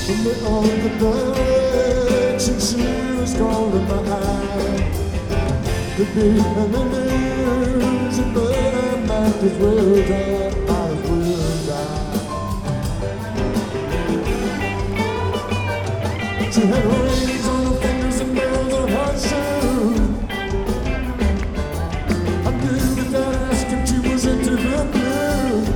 In the other direction she was calling my eye. The beat and the music, but I might as well die, might as well die. She had rings on her fingers and nails on her shoes. I knew without asking she was into the blues.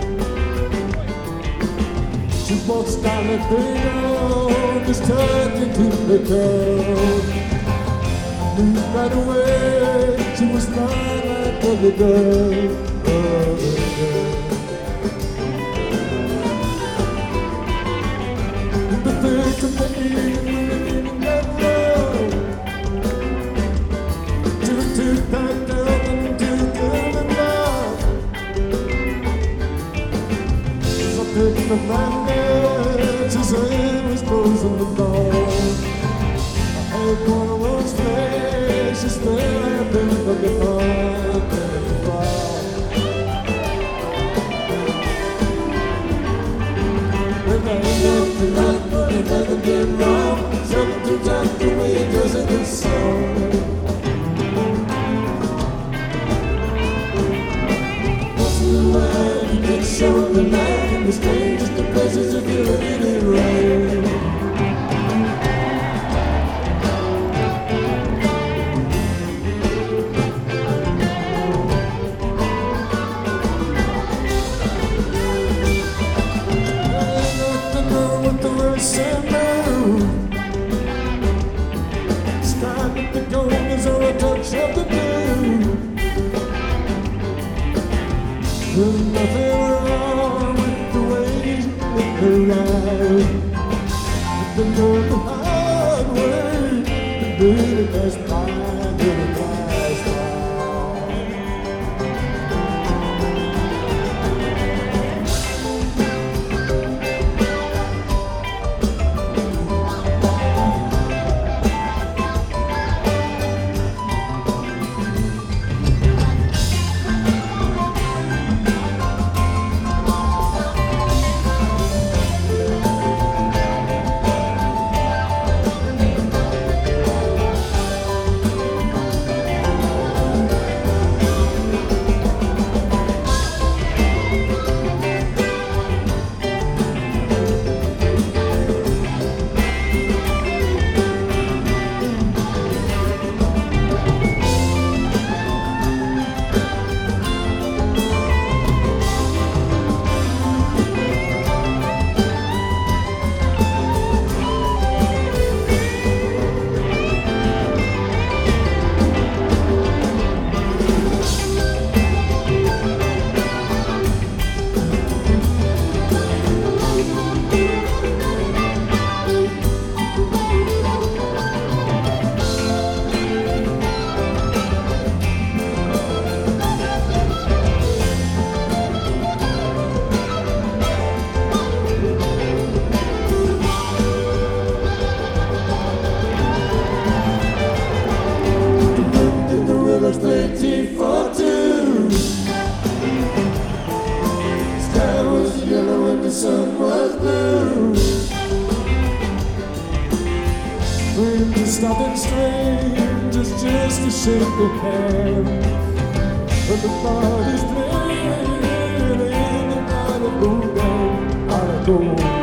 She won't stop it, baby, just talking to the girl. I knew right away she was not like other girls, other girls. In the thick of the evening, in that road, she was too tight down and too good and down. So picking up my neck, she said it was closing the door. I had one of those flashes that I've been looking for. When I left the night, but it nothing did wrong. Something to talk the way it does in this song. Once in a while, you get show the night in the strangest of places if you're really right. There's nothing wrong with the way you live her life. But the love the hard way, the really best time, really nice time. The sun was blue. Friends stopping strangers just to shake their hand. But the body's playing in the night of gold, out of gold.